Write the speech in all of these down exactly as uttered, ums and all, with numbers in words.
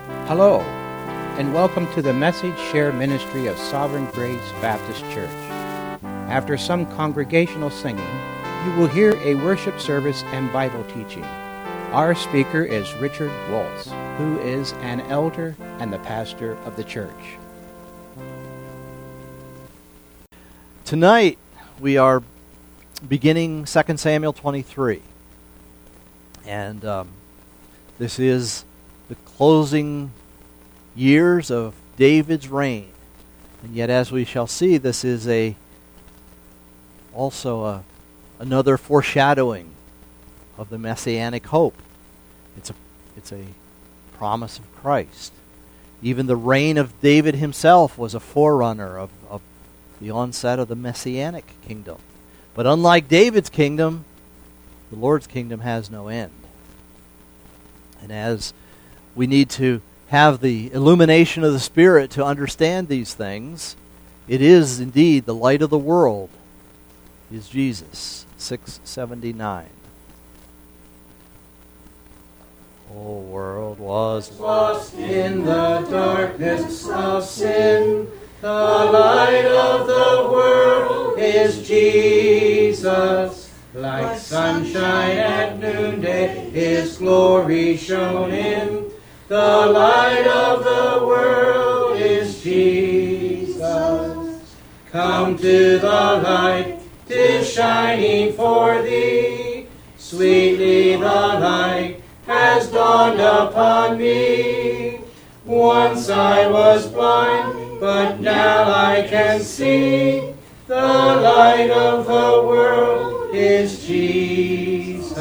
Hello, and welcome to the Message Share Ministry of Sovereign Grace Baptist Church. After some congregational singing, you will hear a worship service and Bible teaching. Our speaker is Richard Waltz, who is an elder and the pastor of the church. Tonight, we are beginning Second Samuel twenty-three. And um, this is the closing years of David's reign. And yet, as we shall see, this is a also a, another foreshadowing of the messianic hope. It's a, it's a promise of Christ. Even the reign of David himself was a forerunner of, of the onset of the messianic kingdom. But unlike David's kingdom, the Lord's kingdom has no end. And as we need to have the illumination of the Spirit to understand these things, it is indeed the light of the world is Jesus. six seventy-nine. The whole world was lost in the darkness of sin. The light of the world is Jesus. Like sunshine at noonday, His glory shone in. The light of the world is Jesus. Come to the light, 'tis shining for thee. Sweetly the light has dawned upon me. Once I was blind, but now I can see. The light of the world is Jesus.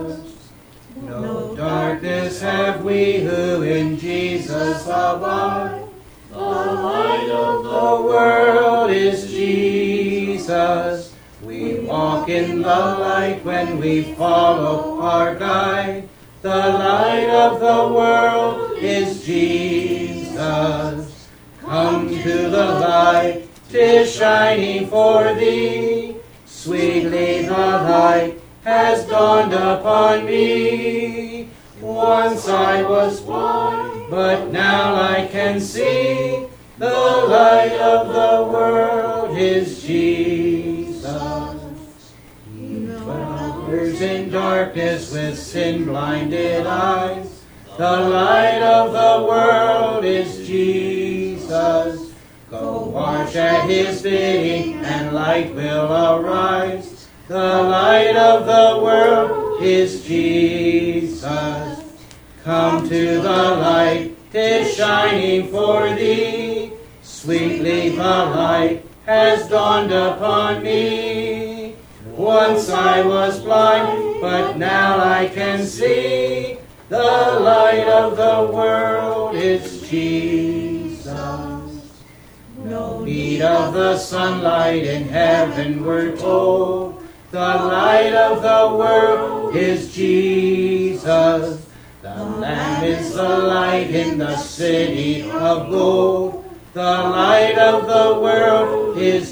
No darkness have we who in Jesus abide. The light of the world is Jesus. We walk in the light when we follow our guide. The light of the world is Jesus. Come to the light, 'tis shining for thee. Sweetly the light has dawned upon me. Once I was blind, but now I can see. The light of the world is Jesus. He dwellers in darkness with sin-blinded eyes. The light of the world is Jesus. Go wash at His bidding, and light will arise. The light of the world is Jesus. Come to the light, 'tis shining for thee. Sweetly the light has dawned upon me. Once I was blind, but now I can see. The light of the world is Jesus. No need of the sunlight in heaven, we're told. The light of the world is Jesus. The Lamb is the light in the city of gold. The light of the world is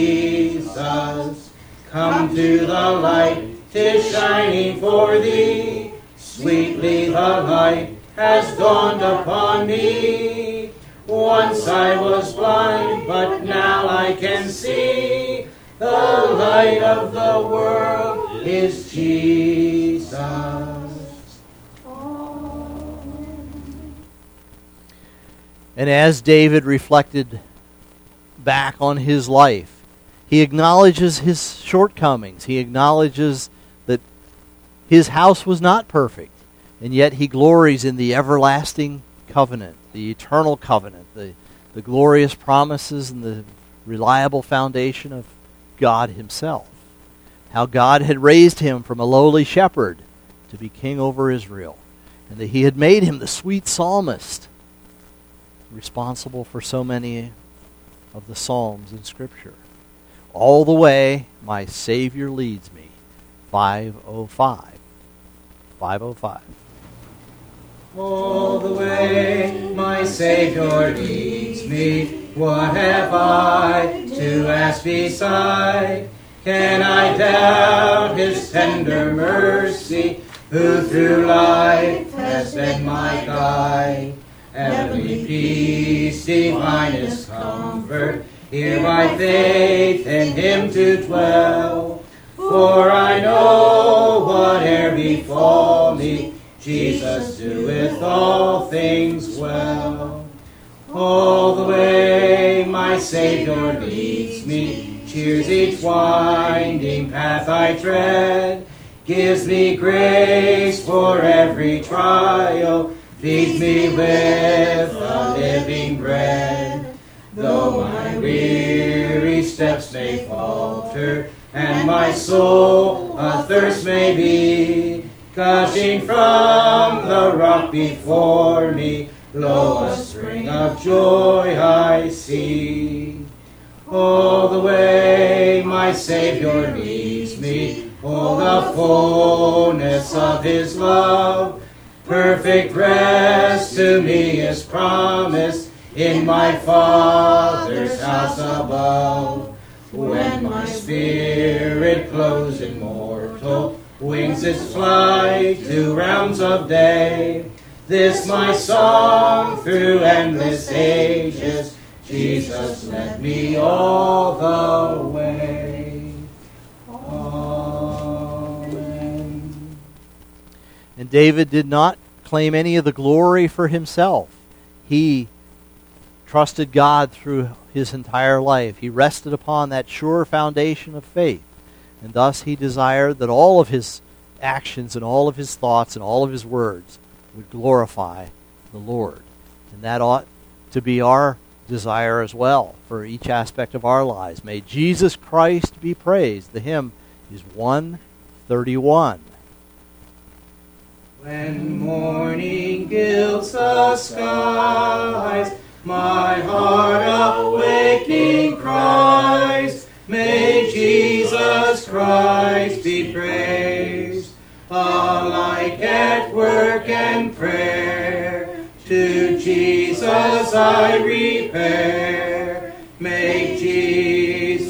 Jesus. Come to the light, 'tis shining for thee. Sweetly the light has dawned upon me. Once I was blind, but now I can see. The light of the world is Jesus. And as David reflected back on his life, he acknowledges his shortcomings. He acknowledges that his house was not perfect, and yet he glories in the everlasting covenant, the eternal covenant, the, the glorious promises and the reliable foundation of God Himself. How God had raised him from a lowly shepherd to be king over Israel, and that He had made him the sweet psalmist, responsible for so many of the psalms in Scripture. All the way my Savior leads me. five oh five. five oh five. All the way my Savior leads me. What have I to ask beside? Can I doubt His tender mercy, who through life has been my guide? peace, divinest comfort, here by faith in him to dwell. For I know whate'er befall me, Jesus doeth all things well. All the way my Savior leads me, cheers each winding path I tread, gives me grace for every trial, feeds me with the living bread. Though my weary steps may falter, and my soul athirst may be, gushing from the rock before me, lo, a spring of joy I see. All the way my Savior leads me, oh, the fullness of his love, perfect rest to me is promised in my Father's house above. When my spirit clothes in mortal wings its flight to realms of day, this my song through endless ages, Jesus led me all the way. Amen. And David did not claim any of the glory for himself. He trusted God through his entire life. He rested upon that sure foundation of faith. And thus he desired that all of his actions and all of his thoughts and all of his words would glorify the Lord. And that ought to be our desire as well for each aspect of our lives. May Jesus Christ be praised. The hymn is one thirty-one. When morning gilds the skies, my heart awaking cries, may Jesus Christ be praised. Alike at work and prayer, to Jesus I repair. May Jesus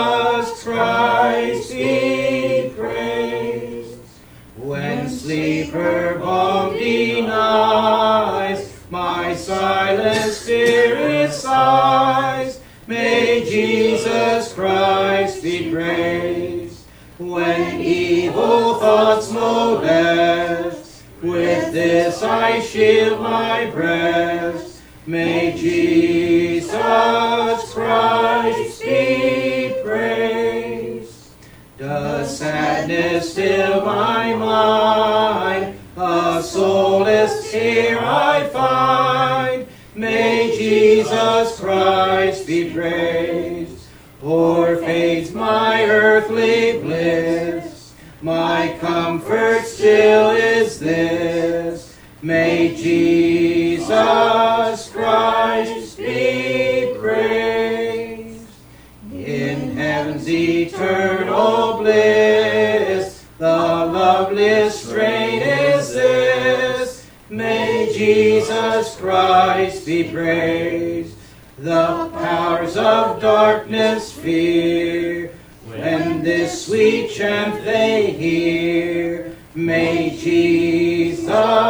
Christ be praised. When sleeper balm denies, my silent spirit sighs, may Jesus Christ be praised. When evil thoughts molest, with this I shield my breast, may Jesus Christ be praised. Does sadness fill my mind, a solace here I find, may Jesus Christ be praised. Or fades my earthly bliss, my comfort still is this, may Jesus Christ be praised. In heaven's eternal bliss, the loveliest strain is this, may Jesus Christ be praised. The powers of darkness fear, when this sweet chant they hear, may Jesus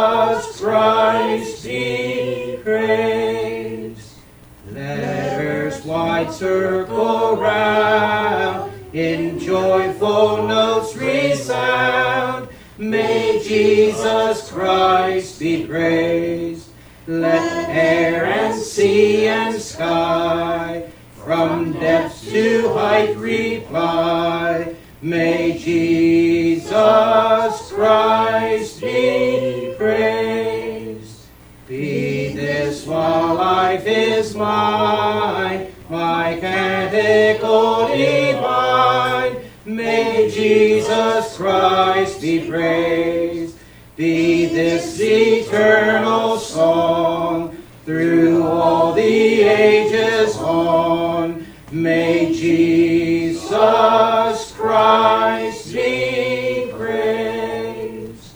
Christ be praised. Let earth's wide circle round, in joyful notes resound, may Jesus Christ be praised. Let air and sea and sky from depths to height reply, may Jesus Christ be praised. Be this while life is mine, my canticle divine, may Jesus Christ be praised. Be this eternal song, through all the ages on, may Jesus Christ be praised.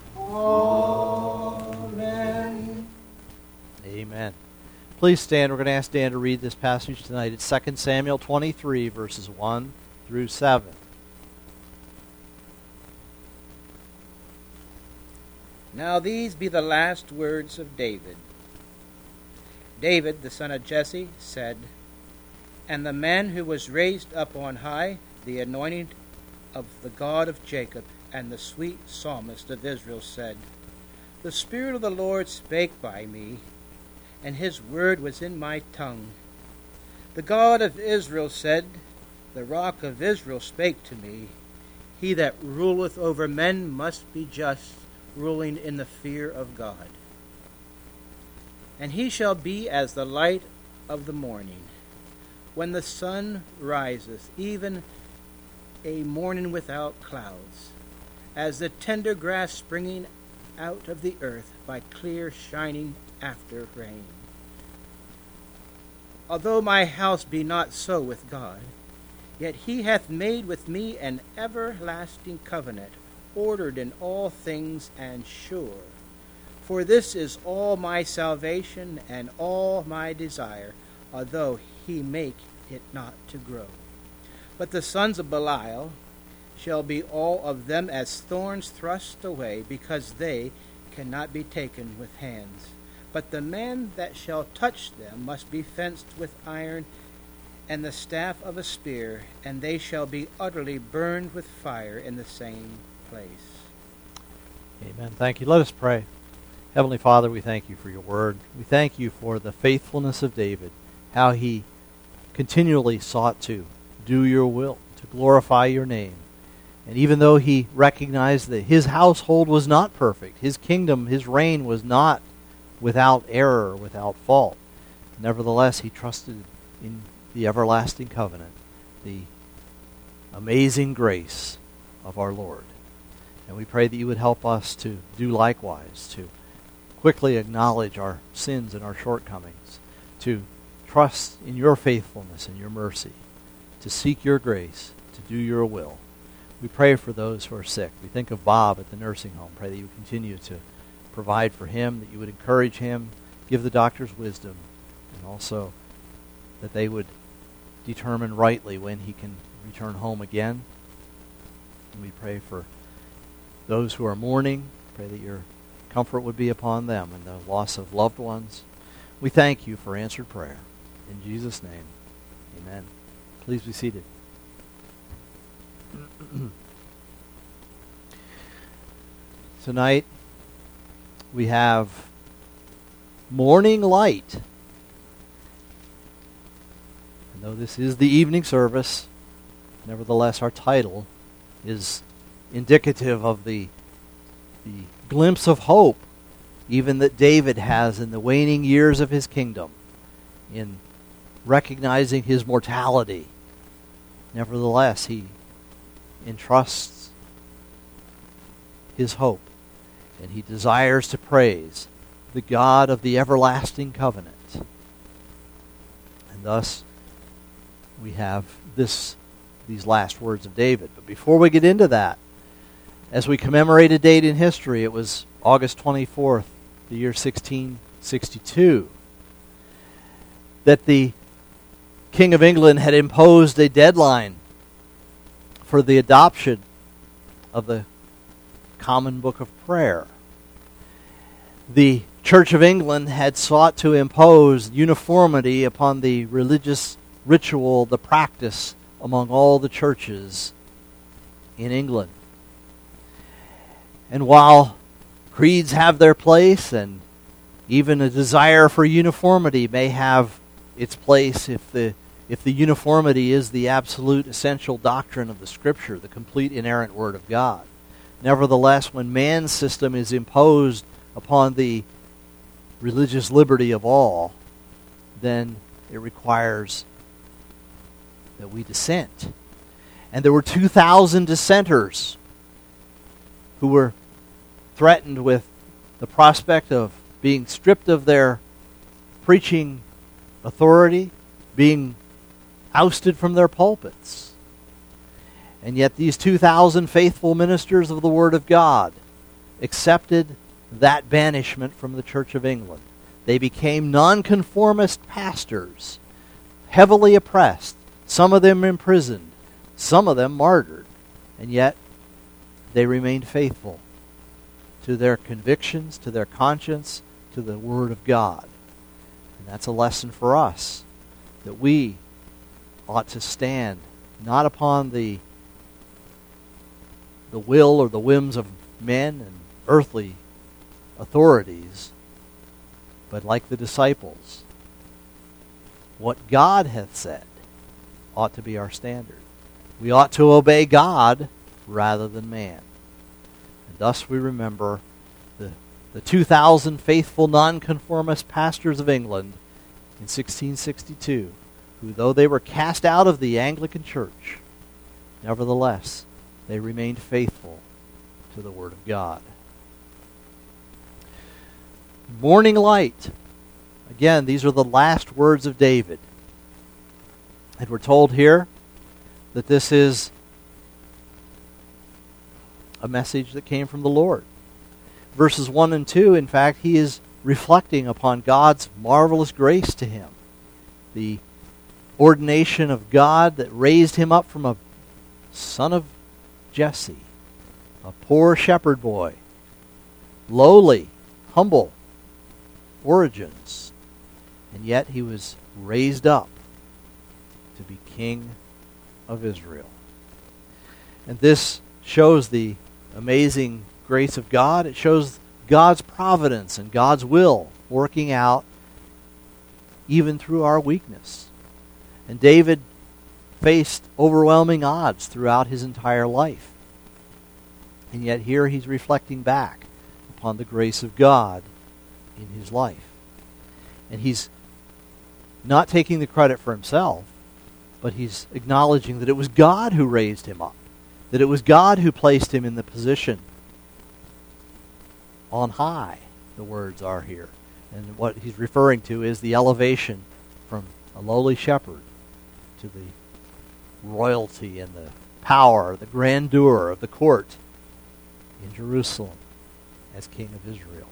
Amen. Amen. Please stand. We're going to ask Dan to read this passage tonight. It's Second Samuel twenty-three, verses one through seven. Now these be the last words of David. David, the son of Jesse, said, "And the man who was raised up on high, the anointing of the God of Jacob, and the sweet psalmist of Israel said, The Spirit of the Lord spake by me, and his word was in my tongue. The God of Israel said, The rock of Israel spake to me. He that ruleth over men must be just, ruling in the fear of God. And he shall be as the light of the morning, when the sun riseth, even a morning without clouds, as the tender grass springing out of the earth by clear shining after rain. Although my house be not so with God, yet he hath made with me an everlasting covenant, ordered in all things and sure. For this is all my salvation and all my desire, although he make it not to grow. But the sons of Belial shall be all of them as thorns thrust away, because they cannot be taken with hands. But the man that shall touch them must be fenced with iron and the staff of a spear, and they shall be utterly burned with fire in the same place." Amen. Thank you. Let us pray. Heavenly Father, we thank you for your word. We thank you for the faithfulness of David, how he continually sought to do your will, to glorify your name. And even though he recognized that his household was not perfect, his kingdom, his reign was not without error, without fault, nevertheless he trusted in the everlasting covenant, the amazing grace of our Lord. And we pray that you would help us to do likewise, to quickly acknowledge our sins and our shortcomings, to trust in your faithfulness and your mercy, to seek your grace, to do your will. We pray for those who are sick. We think of Bob at the nursing home. Pray that you would continue to provide for him, that you would encourage him, give the doctors wisdom, and also that they would determine rightly when he can return home again. And we pray for those who are mourning. Pray that your comfort would be upon them and the loss of loved ones. We thank you for answered prayer. In Jesus' name, amen. Please be seated. Tonight, we have Morning Light. And though this is the evening service, nevertheless our title is indicative of the, the glimpse of hope even that David has in the waning years of his kingdom, in recognizing his mortality. Nevertheless, he entrusts his hope, and he desires to praise the God of the everlasting covenant. And thus, we have this these last words of David. But before we get into that, as we commemorate a date in history, it was August twenty-fourth, the year sixteen sixty-two, that the King of England had imposed a deadline for the adoption of the Common Book of Prayer. The Church of England had sought to impose uniformity upon the religious ritual, the practice among all the churches in England. And while creeds have their place, and even a desire for uniformity may have its place if the if the uniformity is the absolute essential doctrine of the Scripture, the complete inerrant Word of God. Nevertheless, when man's system is imposed upon the religious liberty of all, then it requires that we dissent. And there were two thousand dissenters who were threatened with the prospect of being stripped of their preaching authority, being ousted from their pulpits. And yet these two thousand faithful ministers of the Word of God accepted that banishment from the Church of England. They became nonconformist pastors, heavily oppressed, some of them imprisoned, some of them martyred, and yet they remained faithful to their convictions, to their conscience, to the Word of God. And that's a lesson for us, that we ought to stand not upon the the will or the whims of men and earthly authorities, but like the disciples, what God hath said ought to be our standard. We ought to obey God rather than man. And thus we remember the, the two thousand faithful nonconformist pastors of England in sixteen sixty-two, who, though they were cast out of the Anglican Church, nevertheless, they remained faithful to the Word of God. Morning light. Again, these are the last words of David. And we're told here that this is a message that came from the Lord. Verses one and two, in fact, he is reflecting upon God's marvelous grace to him. The ordination of God that raised him up from a son of Jesse, a poor shepherd boy, lowly, humble origins, and yet he was raised up to be king of Israel. And this shows the amazing grace of God. It shows God's providence and God's will working out even through our weakness. And David faced overwhelming odds throughout his entire life. And yet here he's reflecting back upon the grace of God in his life. And he's not taking the credit for himself, but he's acknowledging that it was God who raised him up, that it was God who placed him in the position on high, the words are here. And what he's referring to is the elevation from a lowly shepherd to the royalty and the power, the grandeur of the court in Jerusalem as king of Israel.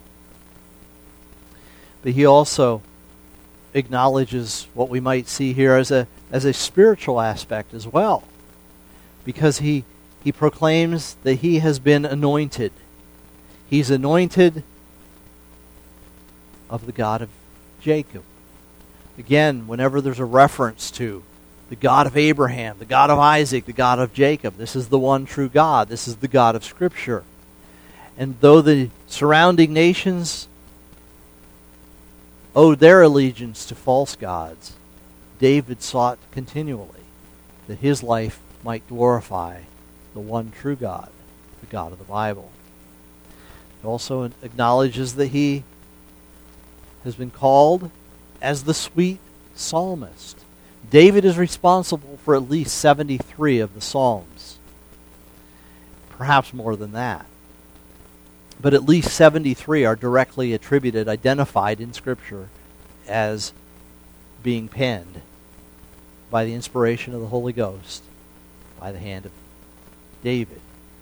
But he also acknowledges what we might see here as a as a spiritual aspect as well, because he he proclaims that he has been anointed. He's anointed of the God of Jacob. Again, whenever there's a reference to the God of Abraham, the God of Isaac, the God of Jacob, this is the one true God. This is the God of Scripture. And though the surrounding nations owed their allegiance to false gods, David sought continually that his life might glorify the one true God, the God of the Bible. It also acknowledges that he has been called as the sweet psalmist. David is responsible for at least seventy-three of the Psalms. Perhaps more than that. But at least seventy-three are directly attributed, identified in Scripture as being penned by the inspiration of the Holy Ghost, by the hand of David.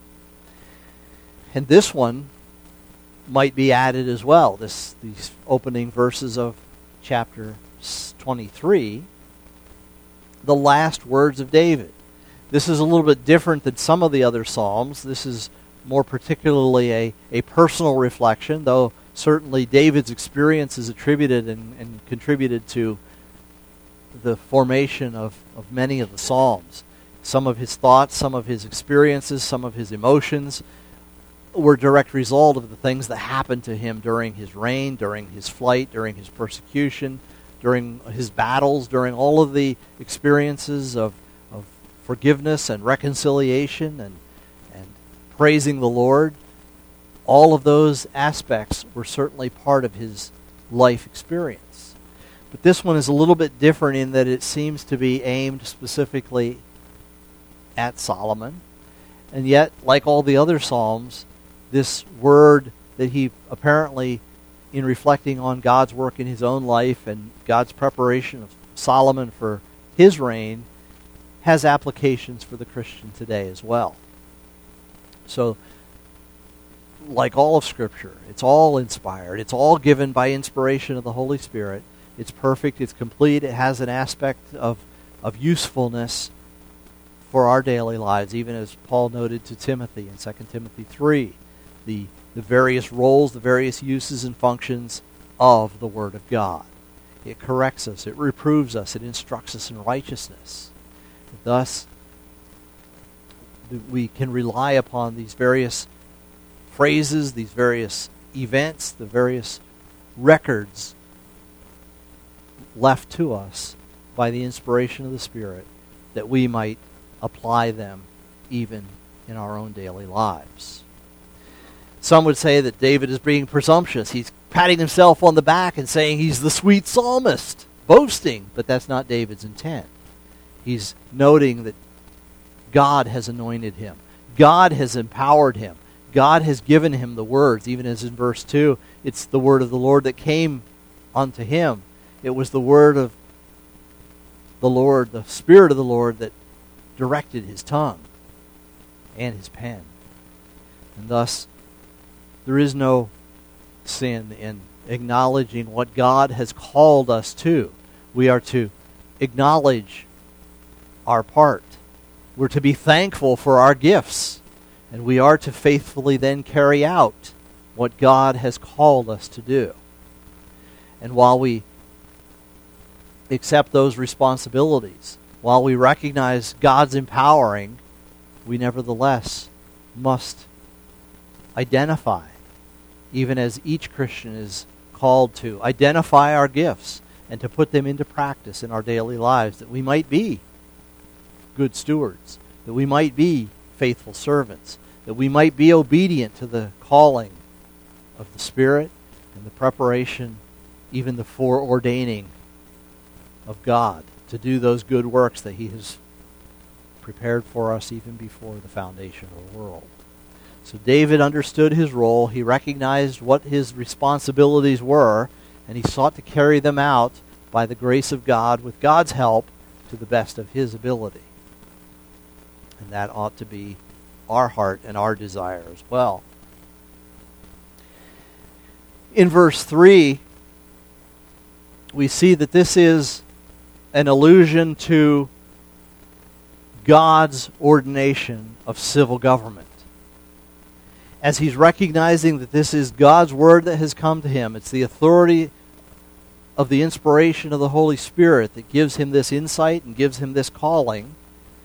And this one might be added as well, this these opening verses of chapter twenty-three, the last words of David. This is a little bit different than some of the other Psalms. This is more particularly a, a personal reflection, though certainly David's experience is attributed and, and contributed to the formation of, of many of the Psalms. Some of his thoughts, some of his experiences, some of his emotions were a direct result of the things that happened to him during his reign, during his flight, during his persecution, during his battles, during all of the experiences of, of forgiveness and reconciliation and, and praising the Lord. All of those aspects were certainly part of his life experience. But this one is a little bit different in that it seems to be aimed specifically at Solomon. And yet, like all the other Psalms, this word that he apparently, in reflecting on God's work in his own life and God's preparation of Solomon for his reign, has applications for the Christian today as well. So, like all of Scripture, it's all inspired. It's all given by inspiration of the Holy Spirit. It's perfect. It's complete. It has an aspect of, of usefulness for our daily lives, even as Paul noted to Timothy in Second Timothy three, the, the various roles, the various uses and functions of the Word of God. It corrects us. It reproves us. It instructs us in righteousness. Thus, we can rely upon these various phrases, these various events, the various records left to us by the inspiration of the Spirit, that we might apply them even in our own daily lives. Some would say that David is being presumptuous. He's patting himself on the back and saying he's the sweet psalmist, boasting, but that's not David's intent. He's noting that God has anointed him. God has empowered him. God has given him the words, even as in verse two, it's the word of the Lord that came unto him. It was the word of the Lord, the Spirit of the Lord, that directed his tongue and his pen. And thus, there is no sin in acknowledging what God has called us to. We are to acknowledge our part. We're to be thankful for our gifts. And we are to faithfully then carry out what God has called us to do. And while we accept those responsibilities, while we recognize God's empowering, we nevertheless must identify, even as each Christian is called to, identify our gifts and to put them into practice in our daily lives, that we might be good stewards, that we might be faithful servants, that we might be obedient to the calling of the Spirit and the preparation, even the foreordaining of God to do those good works that He has prepared for us even before the foundation of the world. So David understood his role, he recognized what his responsibilities were, and he sought to carry them out by the grace of God, with God's help, to the best of his ability. And that ought to be our heart and our desire as well. In verse three, we see that this is an allusion to God's ordination of civil government. As he's recognizing that this is God's word that has come to him, it's the authority of the inspiration of the Holy Spirit that gives him this insight and gives him this calling.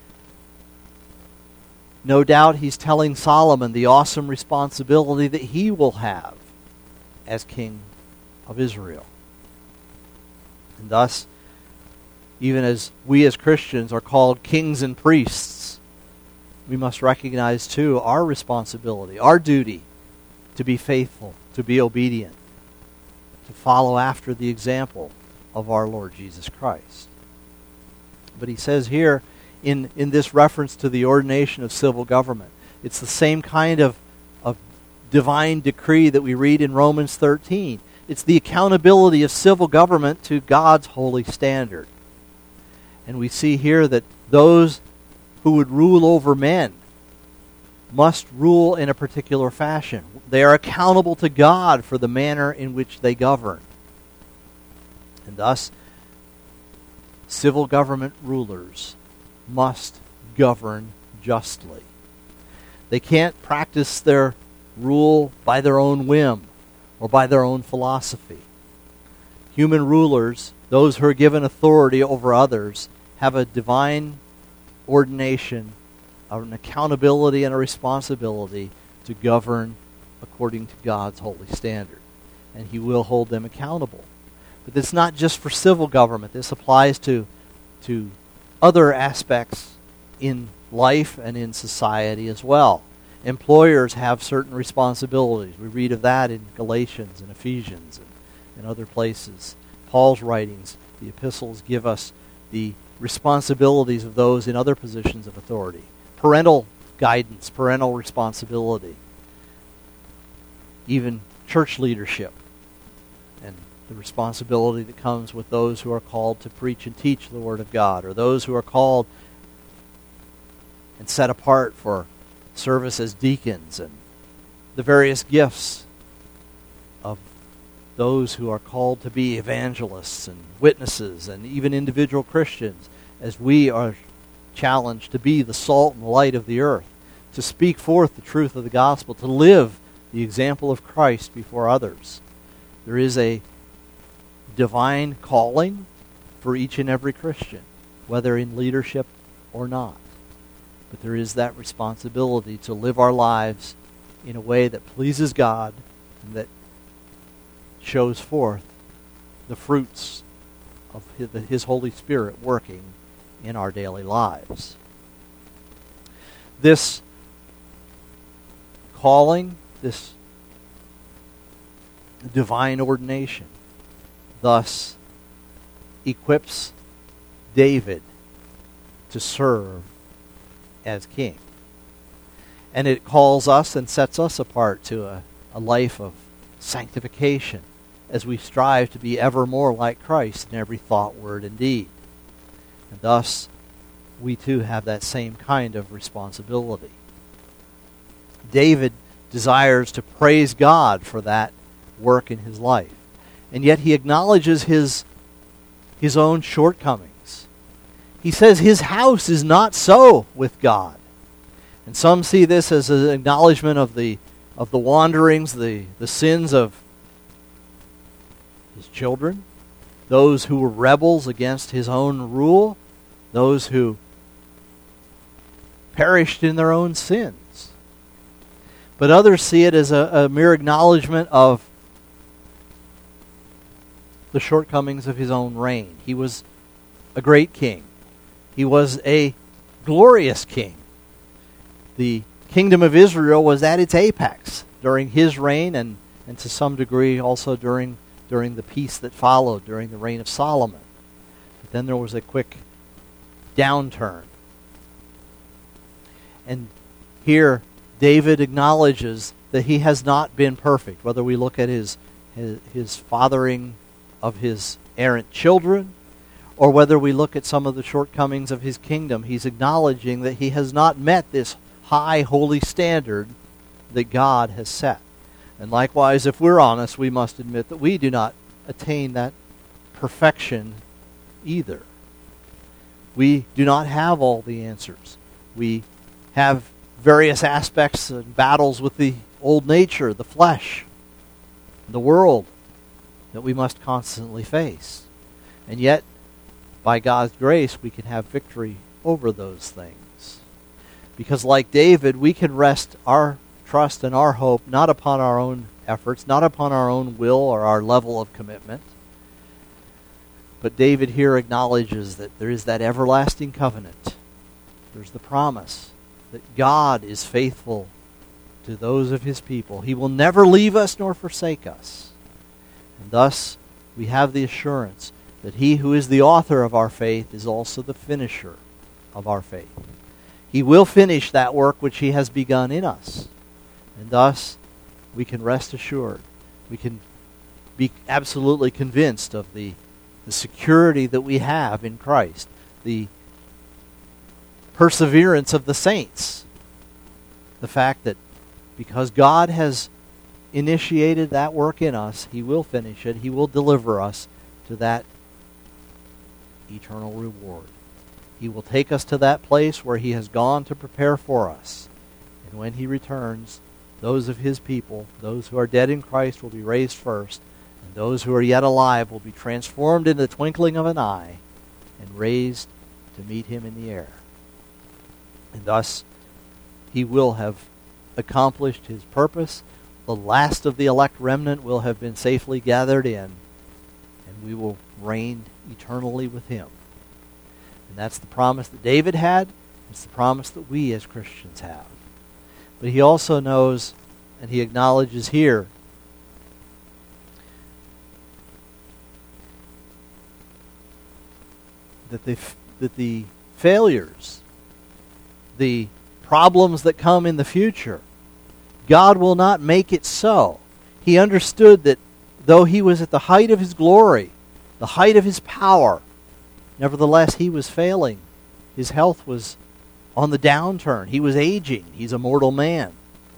No doubt he's telling Solomon the awesome responsibility that he will have as king of Israel. And thus, even as we as Christians are called kings and priests, we must recognize too our responsibility, our duty to be faithful, to be obedient, to follow after the example of our Lord Jesus Christ. But he says here, in, in this reference to the ordination of civil government, it's the same kind of, of divine decree that we read in Romans thirteen. It's the accountability of civil government to God's holy standard. And we see here that those who would rule over men must rule in a particular fashion. They are accountable to God for the manner in which they govern. And thus, civil government rulers must govern justly. They can't practice their rule by their own whim or by their own philosophy. Human rulers, those who are given authority over others, have a divine ordination, an accountability and a responsibility to govern according to God's holy standard. And He will hold them accountable. But it's not just for civil government. This applies to, to other aspects in life and in society as well. Employers have certain responsibilities. We read of that in Galatians and Ephesians and, and other places. Paul's writings, the epistles, give us the responsibilities of those in other positions of authority. Parental guidance, parental responsibility. Even church leadership and the responsibility that comes with those who are called to preach and teach the Word of God, or those who are called and set apart for service as deacons, and the various gifts of those who are called to be evangelists and witnesses and even individual Christians, as we are challenged to be the salt and the light of the earth, to speak forth the truth of the gospel, to live the example of Christ before others. There is a divine calling for each and every Christian, whether in leadership or not. But there is that responsibility to live our lives in a way that pleases God and that shows forth the fruits of His, His Holy Spirit working in our daily lives. This calling, this divine ordination, thus equips David to serve as king. And it calls us and sets us apart to a, a life of sanctification as we strive to be ever more like Christ in every thought, word, and deed. And thus, we too have that same kind of responsibility. David desires to praise God for that work in his life. And yet he acknowledges his, his own shortcomings. He says his house is not so with God. And some see this as an acknowledgement of the of the wanderings, the, the sins of his children, those who were rebels against his own rule, those who perished in their own sins. But others see it as a, a mere acknowledgement of the shortcomings of his own reign. He was a great king. He was a glorious king. The kingdom of Israel was at its apex during his reign, and, and to some degree also during, during the peace that followed, during the reign of Solomon. But then there was a quick downturn. And here David acknowledges that he has not been perfect, whether we look at his, his, his fathering of his errant children, or whether we look at some of the shortcomings of his kingdom. He's acknowledging that he has not met this high holy standard that God has set. And likewise, if we're honest, we must admit that we do not attain that perfection either. We do not have all the answers. We have various aspects and battles with the old nature, the flesh, the world that we must constantly face. And yet, by God's grace, we can have victory over those things. Because like David, we can rest our trust and our hope not upon our own efforts, not upon our own will or our level of commitment. But David here acknowledges that there is that everlasting covenant. There's the promise that God is faithful to those of his people. He will never leave us nor forsake us. And thus, we have the assurance that he who is the author of our faith is also the finisher of our faith. He will finish that work which he has begun in us. And thus, we can rest assured. We can be absolutely convinced of the, the security that we have in Christ, the perseverance of the saints, the fact that because God has initiated that work in us, he will finish it. He will deliver us to that eternal reward. He will take us to that place where he has gone to prepare for us. And when he returns, those of his people, those who are dead in Christ, will be raised first, and those who are yet alive will be transformed in the twinkling of an eye and raised to meet him in the air. And thus, he will have accomplished his purpose. The last of the elect remnant will have been safely gathered in, and we will reign eternally with him. And that's the promise that David had. It's the promise that we as Christians have. But he also knows, and he acknowledges here, that the, that the failures, the problems that come in the future, God will not make it so. He understood that though he was at the height of his glory, the height of his power, nevertheless he was failing. His health was on the downturn. He was aging. He's a mortal man.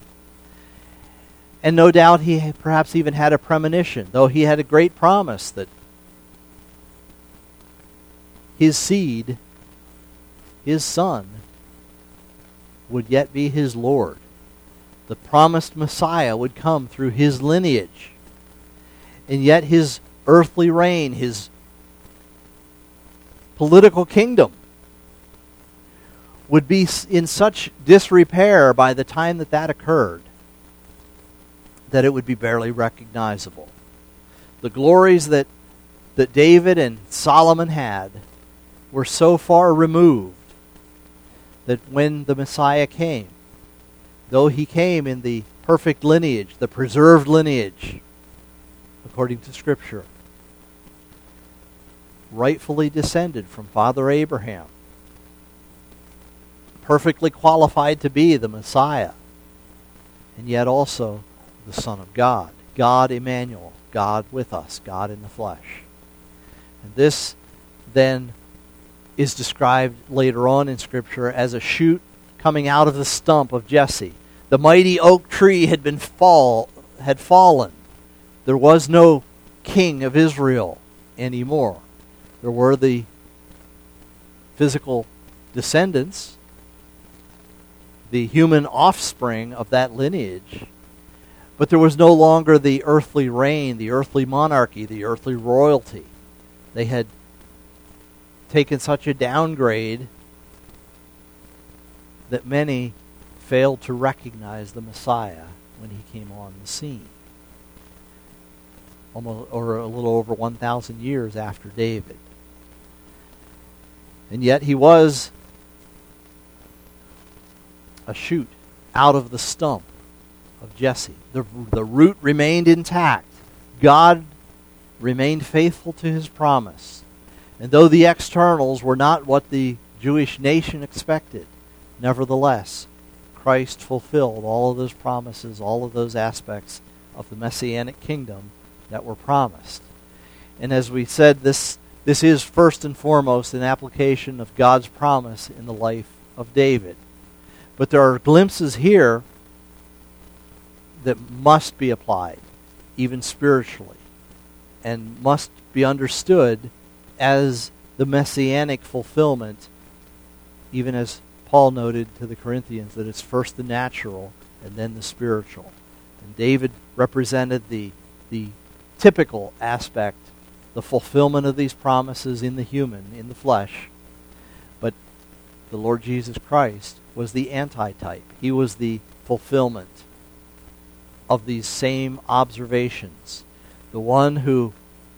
And no doubt he had perhaps even had a premonition, though he had a great promise that his seed, his son, would yet be his Lord. The promised Messiah would come through his lineage. And yet his earthly reign, his political kingdom, would be in such disrepair by the time that that occurred that it would be barely recognizable. The glories that, that David and Solomon had were so far removed that when the Messiah came, though he came in the perfect lineage, the preserved lineage, according to Scripture, rightfully descended from Father Abraham, perfectly qualified to be the Messiah, and yet also the Son of God, God Emmanuel, God with us, God in the flesh. And this then is described later on in Scripture as a shoot coming out of the stump of Jesse. The mighty oak tree had been fall had fallen. There was no king of Israel anymore. There were the physical descendants, the human offspring of that lineage, but there was no longer the earthly reign, the earthly monarchy, the earthly royalty. They had taken such a downgrade that many failed to recognize the Messiah when he came on the scene. Almost, or a little over one thousand years after David. And yet he was a shoot out of the stump of Jesse. The, the root remained intact. God remained faithful to his promise. And though the externals were not what the Jewish nation expected, nevertheless, Christ fulfilled all of those promises, all of those aspects of the Messianic kingdom that were promised. And as we said, this, this is first and foremost an application of God's promise in the life of David. But there are glimpses here that must be applied, even spiritually, and must be understood as the Messianic fulfillment, even as Paul noted to the Corinthians, that it's first the natural and then the spiritual. And David represented the, the typical aspect, the fulfillment of these promises in the human, in the flesh. But the Lord Jesus Christ was the antitype. He was the fulfillment of these same observations. The one who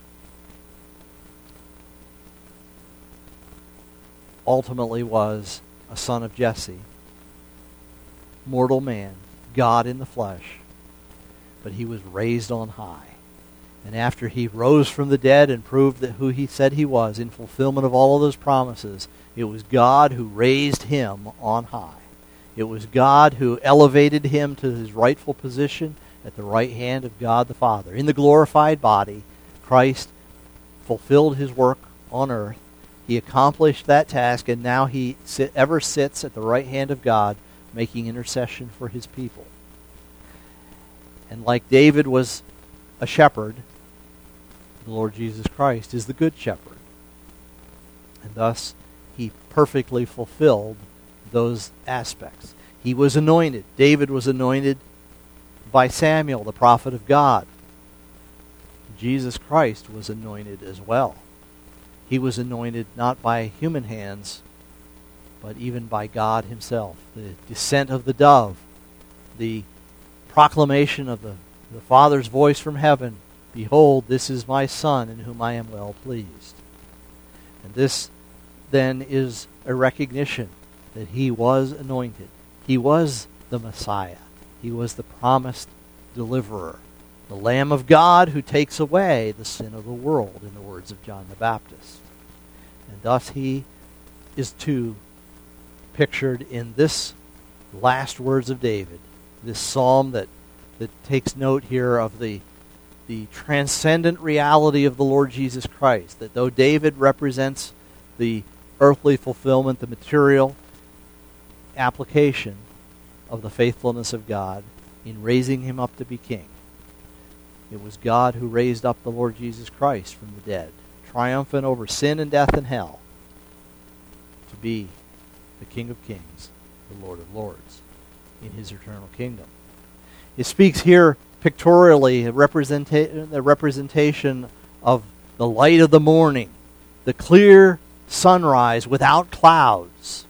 ultimately was a son of Jesse, mortal man, God in the flesh, but he was raised on high. And after he rose from the dead and proved that who he said he was in fulfillment of all of those promises, it was God who raised him on high. It was God who elevated him to his rightful position at the right hand of God the Father. In the glorified body, Christ fulfilled his work on earth. He accomplished that task, and now he sit, ever sits at the right hand of God, making intercession for his people. And like David was a shepherd, the Lord Jesus Christ is the good shepherd. And thus, he perfectly fulfilled those aspects. He was anointed. David was anointed by Samuel, the prophet of God. Jesus Christ was anointed as well. He was anointed not by human hands, but even by God himself. The descent of the dove, the proclamation of the, the Father's voice from heaven, "Behold, this is my Son, in whom I am well pleased." And this then is a recognition that he was anointed. He was the Messiah. He was the promised deliverer, the Lamb of God who takes away the sin of the world, in the words of John the Baptist. And thus he is too pictured in this last words of David, this psalm that, that takes note here of the, the transcendent reality of the Lord Jesus Christ, that though David represents the earthly fulfillment, the material application of the faithfulness of God in raising him up to be king, it was God who raised up the Lord Jesus Christ from the dead, triumphant over sin and death and hell, to be the King of Kings, the Lord of Lords, in his eternal kingdom. It speaks here pictorially, a, representa- a representation of the light of the morning, the clear sunrise without clouds.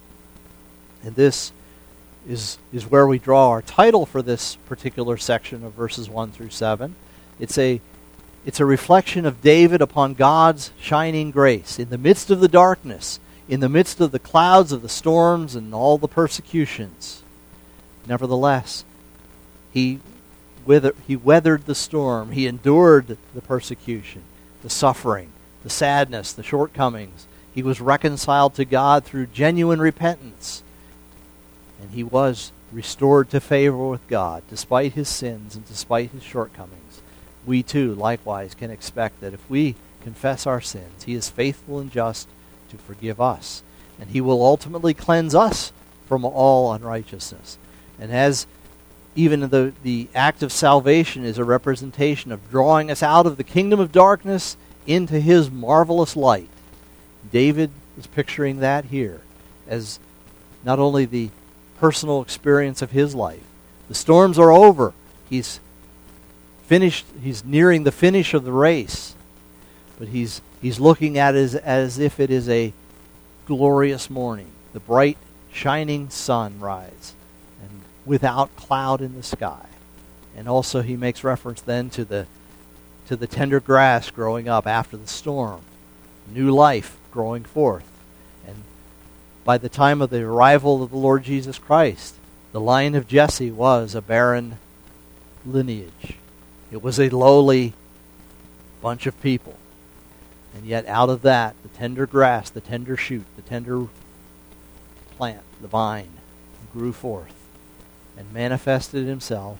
And this is, is where we draw our title for this particular section of verses one through seven. It's a, it's a reflection of David upon God's shining grace. In the midst of the darkness, in the midst of the clouds of the storms and all the persecutions, nevertheless, he, wither, he weathered the storm. He endured the persecution, the suffering, the sadness, the shortcomings. He was reconciled to God through genuine repentance. And he was restored to favor with God, despite his sins and despite his shortcomings. We too, likewise, can expect that if we confess our sins, he is faithful and just to forgive us. And he will ultimately cleanse us from all unrighteousness. And as even the, the act of salvation is a representation of drawing us out of the kingdom of darkness into his marvelous light, David is picturing that here as not only the personal experience of his life. The storms are over. He's finished. He's nearing the finish of the race. But he's he's looking at it as, as if it is a glorious morning. The bright, shining sunrise, and without cloud in the sky. And also he makes reference then to the to the tender grass growing up after the storm. New life growing forth. And by the time of the arrival of the Lord Jesus Christ, the line of Jesse was a barren lineage. It was a lowly bunch of people. And yet out of that, the tender grass, the tender shoot, the tender plant, the vine, grew forth and manifested himself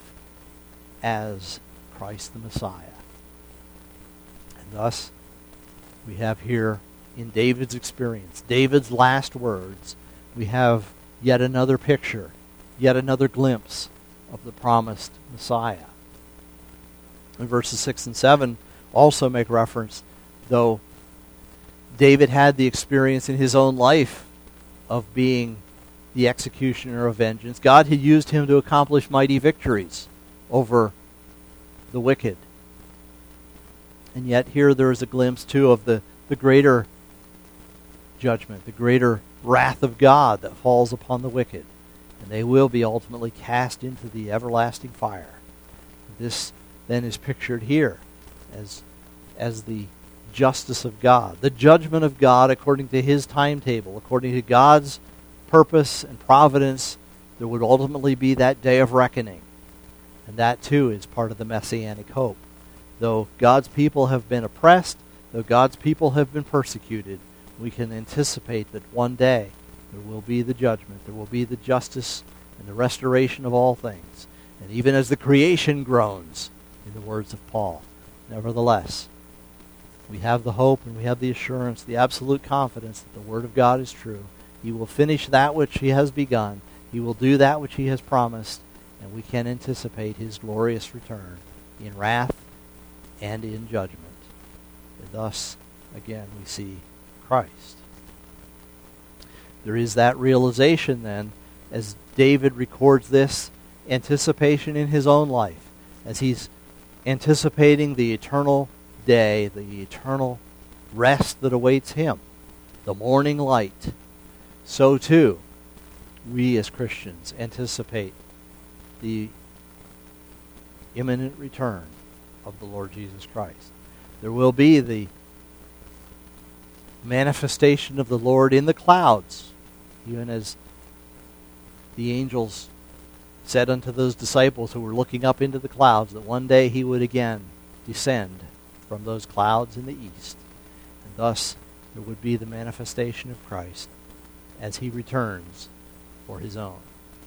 as Christ the Messiah. And thus, we have here in David's experience, David's last words, we have yet another picture, yet another glimpse of the promised Messiah. And verses six and seven also make reference, though David had the experience in his own life of being the executioner of vengeance, God had used him to accomplish mighty victories over the wicked. And yet here there is a glimpse too of the, the greater judgment, the greater wrath of God that falls upon the wicked. And they will be ultimately cast into the everlasting fire. This then is pictured here as, as the justice of God, the judgment of God according to his timetable, according to God's purpose and providence. There would ultimately be that day of reckoning. And that too is part of the messianic hope. Though God's people have been oppressed, though God's people have been persecuted, we can anticipate that one day there will be the judgment, there will be the justice and the restoration of all things. And even as the creation groans, in the words of Paul, nevertheless, we have the hope and we have the assurance, the absolute confidence that the Word of God is true. He will finish that which he has begun. He will do that which he has promised, and we can anticipate his glorious return in wrath and in judgment. And thus, again, we see Christ. There is that realization then, as David records this anticipation in his own life, as he's anticipating the eternal day, the eternal rest that awaits him, the morning light. So too, we as Christians anticipate the imminent return of the Lord Jesus Christ. There will be the manifestation of the Lord in the clouds, even as the angels said unto those disciples who were looking up into the clouds that one day he would again descend from those clouds in the east. And thus there would be the manifestation of Christ as he returns for his own.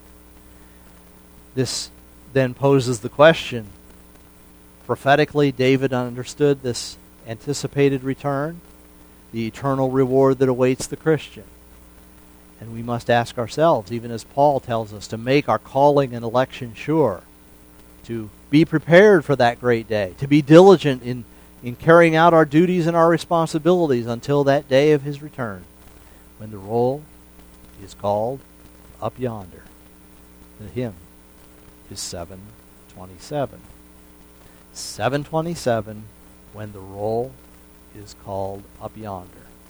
This then poses the question, prophetically, David understood this anticipated return, the eternal reward that awaits the Christian. And we must ask ourselves, even as Paul tells us, to make our calling and election sure, to be prepared for that great day, to be diligent in, in carrying out our duties and our responsibilities until that day of his return, when the roll is called up yonder. The hymn is seven twenty-seven. seven twenty-seven, when the roll is called up yonder.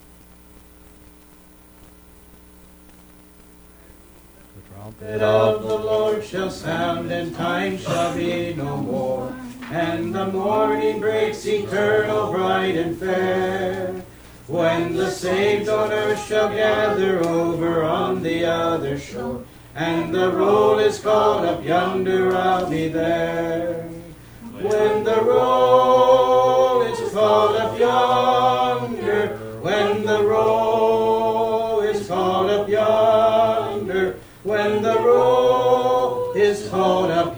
The trumpet of the Lord shall sound, and time shall be no more. And the morning breaks eternal, bright and fair, when the saved on earth shall gather over on the other shore. And the roll is called up yonder, I'll be there. When the roll is called up yonder, when the roll is called up yonder, when the roll is called up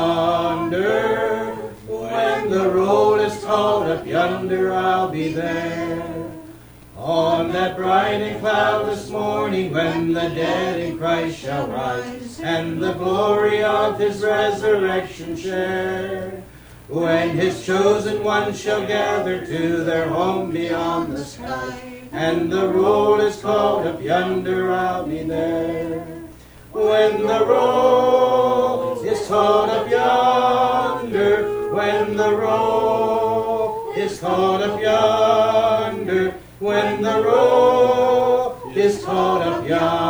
yonder, when the roll is called up yonder, I'll be there. On that bright and cloudless morning, when the dead in Christ shall rise, and the glory of his resurrection share, when his chosen ones shall gather to their home beyond the sky, and the roll is called up yonder, I'll be there. When the roll is called up yonder, when the roll is called up yonder, when the roll is called up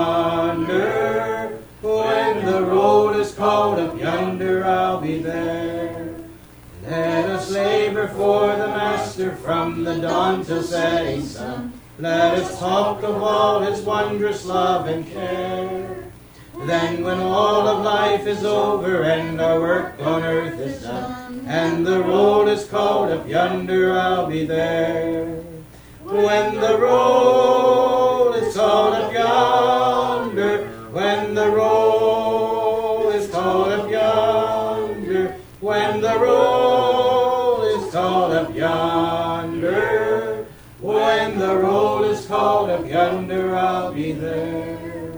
yonder, when the roll is called up yonder, I'll be there. Let us labor for the Master from the dawn till setting sun. Let us talk of all his wondrous love and care. Then when all of life is over and our work on earth is done, and the roll is called up yonder, I'll be there. When the roll is called up yonder, when the roll is called up yonder, when the roll is called up yonder, when the roll is called up yonder, I'll be there.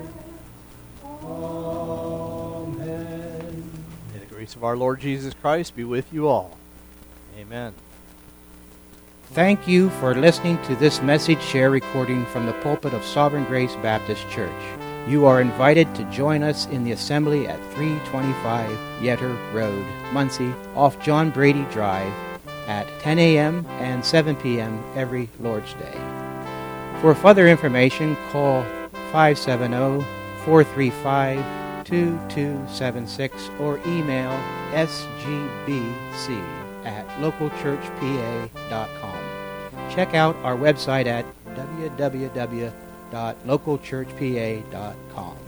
Amen. May the grace of our Lord Jesus Christ be with you all. Amen. Thank you for listening to this message share recording from the pulpit of Sovereign Grace Baptist Church. You are invited to join us in the assembly at three twenty-five Yetter Road, Muncie, off John Brady Drive at ten a.m. and seven p.m. every Lord's Day. For further information, call five seven zero, four three five, two two seven six or email s g b c at local church p a dot com. Check out our website at w w w dot local church p a dot com.